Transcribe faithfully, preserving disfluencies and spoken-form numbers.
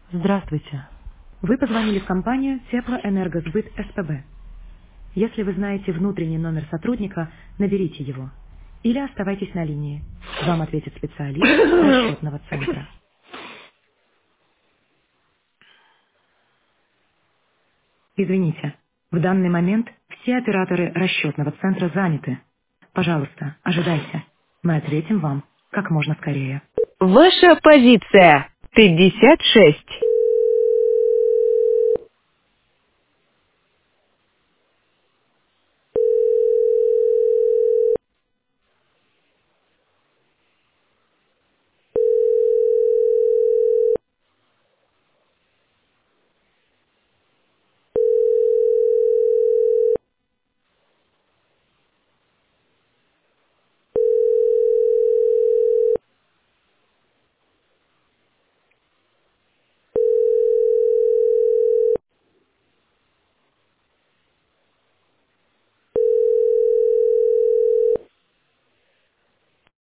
Здравствуйте. Вы позвонили в компанию Теплоэнергосбыт СПБ. Если вы знаете внутренний номер сотрудника, наберите его. Или оставайтесь на линии. Вам ответит специалист расчетного центра. Извините, в данный момент все операторы расчетного центра заняты. Пожалуйста, ожидайте. Мы ответим вам как можно скорее. Ваша позиция пятьдесят шесть.